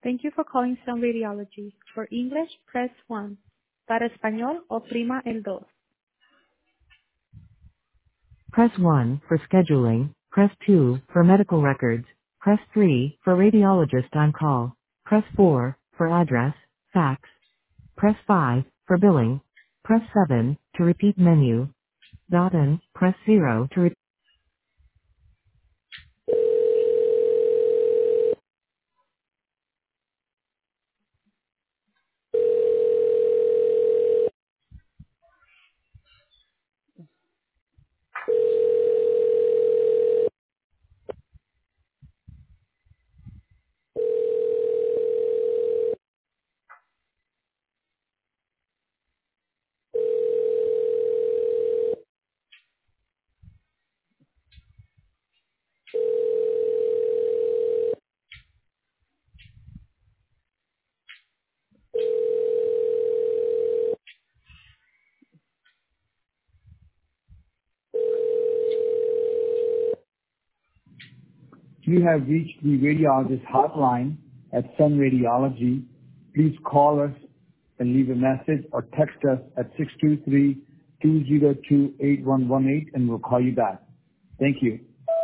Thank you for calling Sun Radiology. For English, press 1. Para español, oprima el dos. Press 1 for scheduling. Press 2 for medical records. Press 3 for radiologist on call. Press 4 for address, fax. Press 5 for billing. Press 7 to repeat menu. Dot press 0 to repeat. You have reached the radiologist hotline at Sun Radiology. Please call us and leave a message or text us at 623-202-8118 and we'll call you back. Thank you.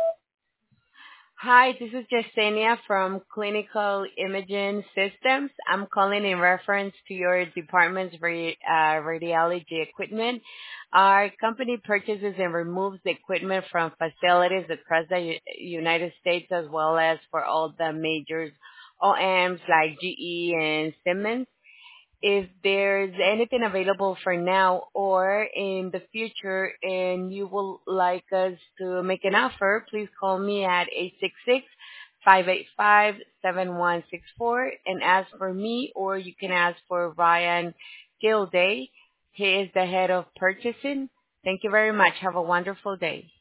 Hi, this is Yesenia from Clinical Imaging Systems. I'm calling in reference to your department's radiology equipment. Our company purchases and removes the equipment from facilities across the United States as well as for all the major OEMs like GE and Siemens. If there's anything available for now or in the future and you would like us to make an offer, please call me at 866-585-7164 and ask for me, or you can ask for Ryan Gilday. He is the head of purchasing. Thank you very much. Have a wonderful day.